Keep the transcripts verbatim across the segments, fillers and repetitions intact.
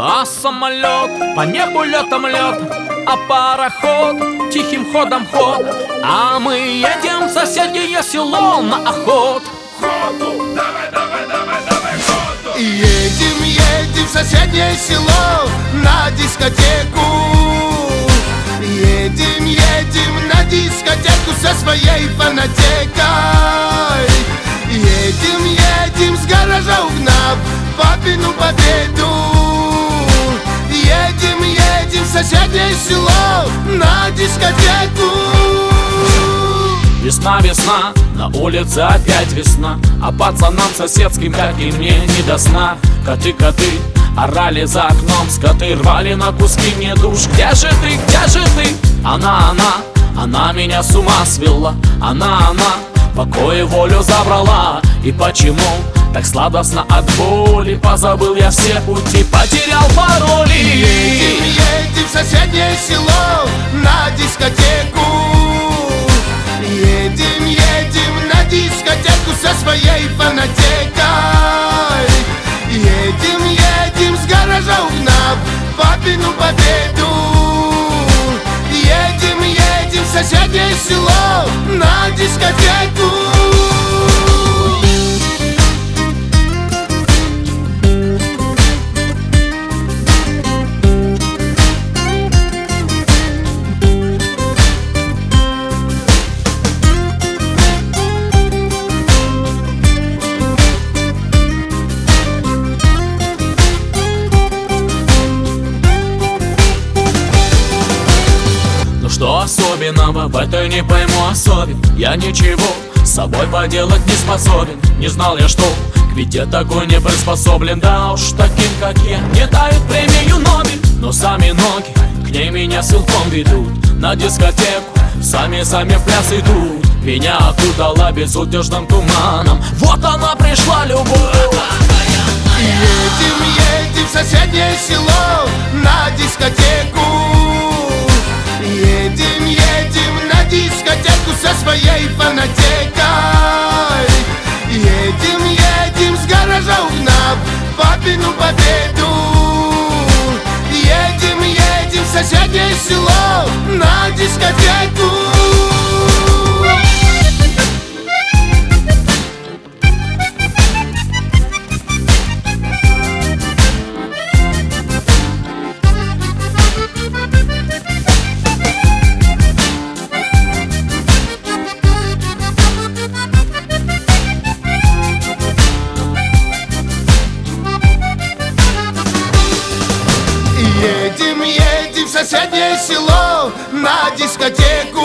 А самолет, по небу летом лет, а пароход тихим ходом ход. А мы едем в соседнее село на охот. Ходу, давай, давай, давай, давай, ходу. Едем, едем в соседнее село на дискотеку. Едем, едем на дискотеку со своей фанатекой. Едем, едем с гаража угнав папину победу. Едем, едем в соседнее село на дискотеку. Весна, весна, на улице опять весна, а пацанам соседским, как и мне, не до сна. Коты, коты, орали за окном, скоты рвали на куски мне душ. Где же ты, где же ты? Она, она, она меня с ума свела. Она, она, покой и волю забрала. И почему так сладостно от боли? Позабыл я все пути, потерял пароли. Едем, едем в соседнее село на дискотеку. Едем, едем на дискотеку со своей фанатекой. Едем, едем с гаража угнав папину победу. Едем, едем в соседнее село на дискотеку. Что особенного в этой не пойму особен? Я ничего с собой поделать не способен. Не знал я, что к беде такой не приспособлен. Да уж таким, как я, не дают премию Нобель. Но сами ноги к ней меня силком ведут. На дискотеку сами-сами в пляс идут. Меня окутала безудержным туманом. Вот она пришла, любовь. Едем, едем в соседнее село на дискотеку. Едем, едем на дискотеку со своей фанатекой. Едем, едем с гаража угнав папину победу. Едем, едем в соседнее село на дискотеку. Едем, едем в соседнее село на дискотеку.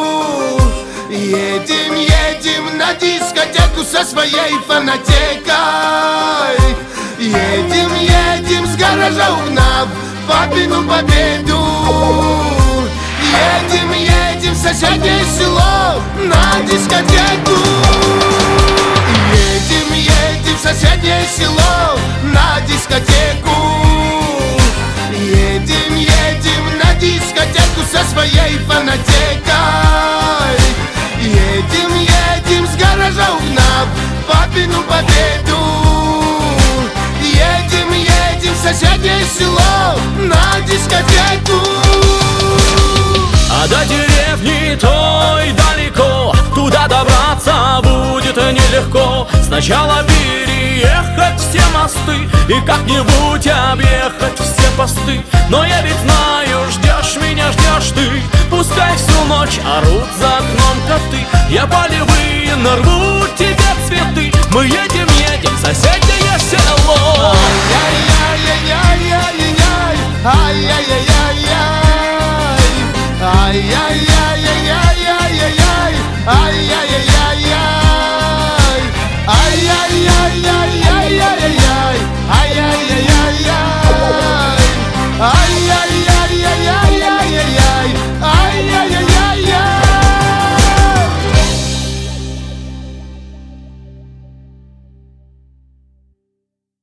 Едем, едем на дискотеку со своей фанатекой. Едем, едем с гаража угнав папину победу. Едем, едем в соседнее село на дискотеку. Едем, едем в соседнее село на дискотеку. Едем, едем на дискотеку со своей фанатекой. Едем, едем с гаража угнав папину победу. Едем, едем в соседнее село на дискотеку. А до деревни той далеко, туда добраться будет нелегко. Сначала переехать все мосты и как-нибудь объехать все посты. Но я ведь знаю, ждешь меня, ждешь ты. Пускай всю ночь орут за окном коты. Я полевые нарву тебе цветы. Мы едем, едем в соседнее село. Ай-яй-яй-яй-яй-яй-яй, ай-яй-яй-яй.